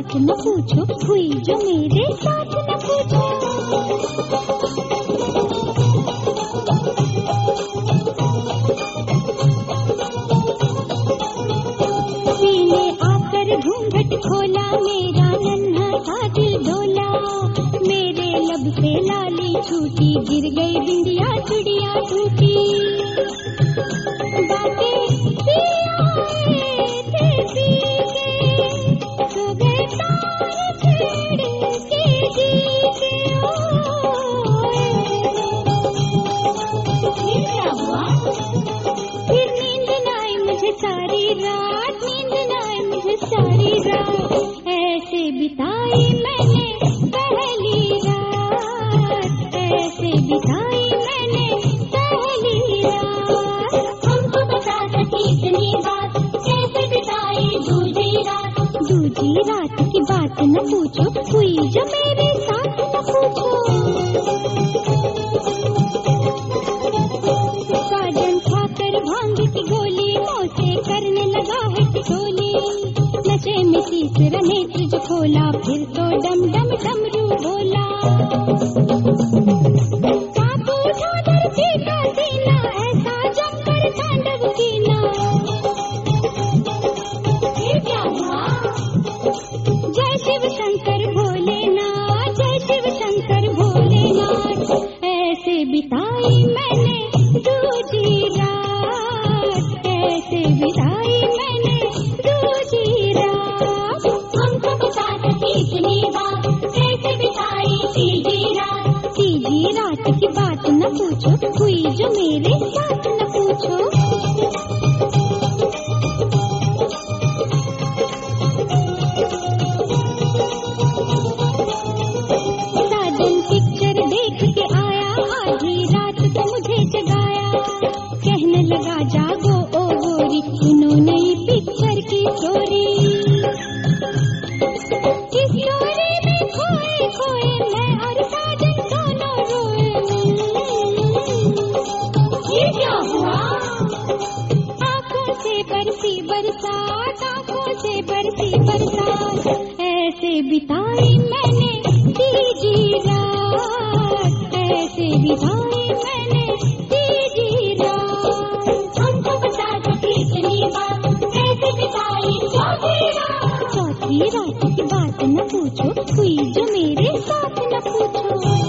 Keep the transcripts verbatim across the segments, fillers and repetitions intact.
बात न पूछो, हुई जो मेरे साथ न पूछो। सीने आकर घूंघट खोला, मेरा नन्हा सा दिल डोला। मेरे लब से लाली छूटी, गिर गई बिंदिया चुड़िया टूटी। बातें पिया थे पी के, सो गए तार छेड़ के जी के। फिर क्या हुआ? फिर नींद न आई मुझे सारी रात, नींद न आई मुझे सारी रात। ऐसे बिताई मैंने पहली रात, ऐसे बिताई मैंने पहली रात। हमको बता सकी इतनी बात, कैसे बिताई दूजी रात। दूजी रात की बात न पूछो, हुई जो मेरे साथ न पूछो। साजन खाकर भांग की गोली, मौसे करने लगा है टिटोली। नशे में तीसरा नेत्र जो खोला, फिर तो डम डम डमरू बोला। काबू उठा धरती का सीना, ऐसा जमकर तांडव कीना। फिर क्या हुआ? जय शिव शंकर भोलेनाथ, जय शिव शंकर भोलेनाथ। ऐसे बिताई मैंने दूजी रात, ऐसे बिताई मैंने दूजी रात। हमको बता सकी इतनी बात, कैसे बिताई तीजी रात। तीजी रात की बात न पूछो, हुई जो मेरे साथ न पूछो। साजन पिक्चर देख के आया, आधी रात को मुझे जगाया। कहने लगा जागो ओ गोरी, सुनो नई पिक्चर की स्टोरी। इस स्टोरी में खोए खोए मैं और साजन दोनों रोए। ये क्या हुआ? आंखों से बरसी बरसात, आंखों से बरसी बरसात। ऐसे बिताई मैंने तीजी रात, ऐसे बिताई मैंने तीजी रात। हमको बता सकी इतनी बात, कैसे बिताई चौथी रात। चौथी रात की बात न पूछो, हुई जो मेरे साथ न पूछो।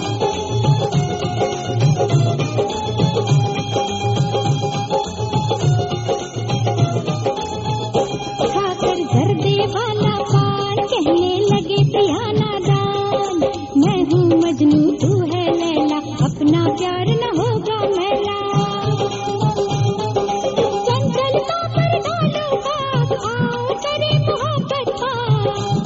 खाकर जर्दे वाला पान, कहने लगे पिया नादान। मैं हूँ मजनू तू है लैला, अपना प्यार न होगा मैला। चंचलता पर डालो बात, आओ करे मोहब्बत बात।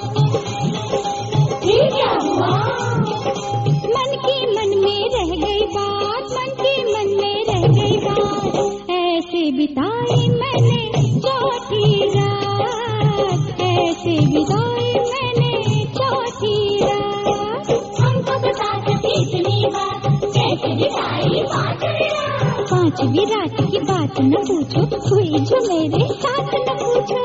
फिर क्या हुआ? मन की मन में रह गई बात, मन की मन में रह गई बात। ऐसे बिताई मैंने चौथी रात, ऐसे बिताई मैंने चौथी रात। हमको बता सकी इतनी बात, कैसे बिताई पांचवी रात। पांचवी रात की बात न पूछो, हुई जो मेरे साथ न पूछो।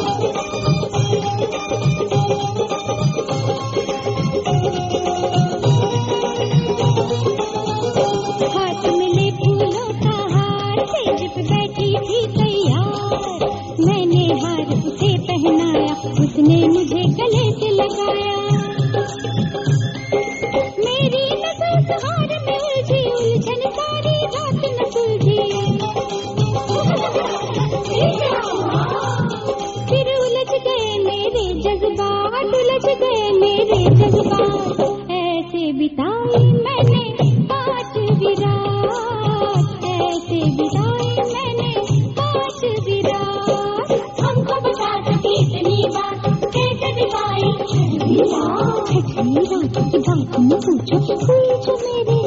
हाथ मिले फूलों का हार, स्टेज पे बैठी थी तैयार। मैंने हार उसे पहनाया, उसने मुझे गले से लगाया। मेरी नजर हार में उलझी, उलझन सारी रात न सुलझी। फिर उलझ गए मेरे जज्बात, उलझ गए मेरे जज्बात। ऐसे बिताई मैंने पांचवी रात, ऐसे बिताई मैंने पांचवी रात। हमको बता सकी इतनी बात, कैसे बिताई छठवीं रात। छठवीं रात की बात न पूछो, हुई जो मेरे